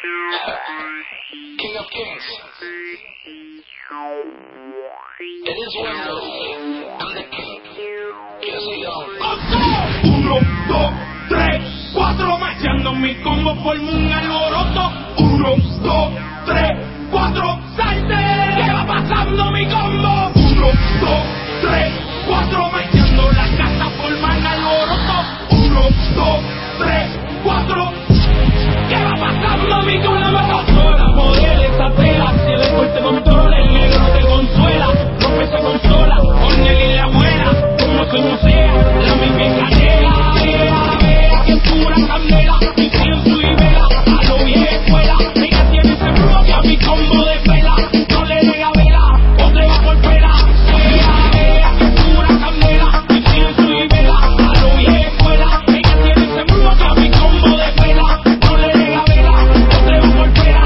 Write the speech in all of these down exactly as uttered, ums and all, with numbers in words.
King of Kings. It is Wednesday. I'm the king. Yes, we are. Uno, dos, tres, cuatro, macheando mi combo, formo un alboroto. Uno, dos, tres, cuatro, salte. ¿Qué va pasando mi combo? Uno, dos, tres, cuatro, macheando la casa, forman alboroto. Uno, dos, tres, cuatro. ¿Qué va pasando mi combo? Sola, poder esa tela, si el deporte controla, el negro te consuela. Rompe se consola, con él y la abuela, como se musea, la misma canela. Vea, vea, que pura candela, incienso y vela, a lo vieja escuela. Ella tiene ese brujo que a mi combo de vela, no le nega vela, o te va por pela. Vea, vea, que pura candela, incienso y vela, a lo vieja escuela. Ella tiene ese brujo que a mi combo de vela, no le nega vela, o te va por pela.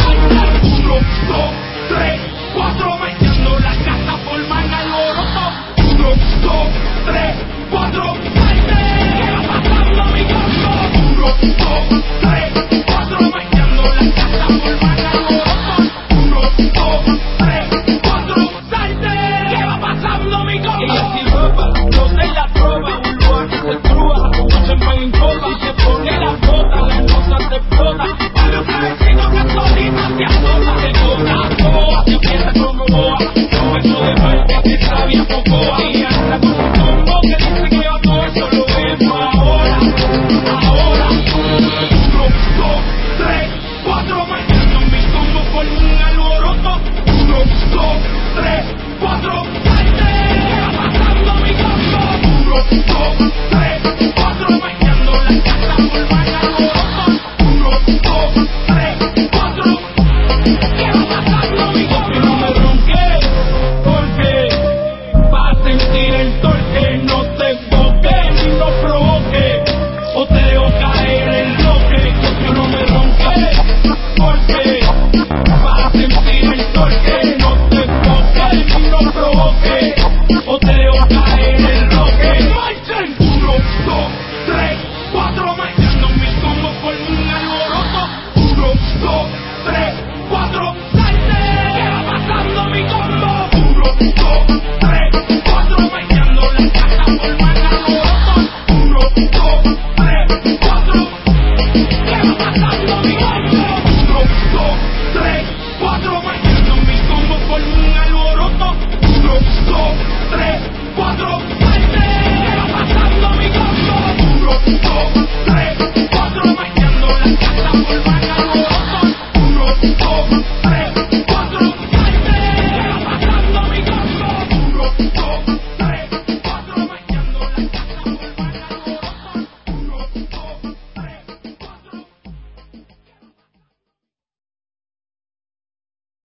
Uno, dos, tres, cuatro, marchando la casa, forman alboroto. Uno, dos, tres, cuatro, salte. ¿Qué va pasando mi combo? Uno, dos, tres, cuatro, marchando la casa, forman alboroto. Uno, dos, tres, cuatro, salte. ¿Qué va pasando mi combo? Ella sin ropa, no se la proba, un lugar que se estruja, un champán en copa, y se pone la bota, la cosa se explota. Para los vecinos que solita se azota, se gota, boa, se empieza como boa, un beso de parte que sabia pocoa, y anda con un combo que dice que va todo, eso lo vemos ahora, ahora. Uno, dos, tres, cuatro, marchando mi combo por un alboroto. Uno, dos, tres, cuatro, salte. ¿Qué va pasando mi combo? Uno, dos, tres, cuatro, marchando la casa, forman alboroto. Uno, dos, tres, cuatro. ¿Qué va pasando mi combo? No me ronques, porque va a sentir el torque. No te enfoques ni no provoques, o te dejo caer el bloque. Yo no me ronques, porque va a sentir el torque. No te enfoques ni no provoques, o te dejo caer el bloque. ¡Marchen! Uno, dos, tres, cuatro, marchando mi combo por un alboroto. Uno, dos, tres, cuatro, salte. ¿Qué va pasando mi combo? Uno, dos, tres, cuatro, marchando la casa, forman alboroto. Uno, dos, tres, cuatro. ¿Qué va pasando mi combo? Uno, dos, tres, cuatro, marchando mi combo por un alboroto. Uno, dos, tres, cuatro.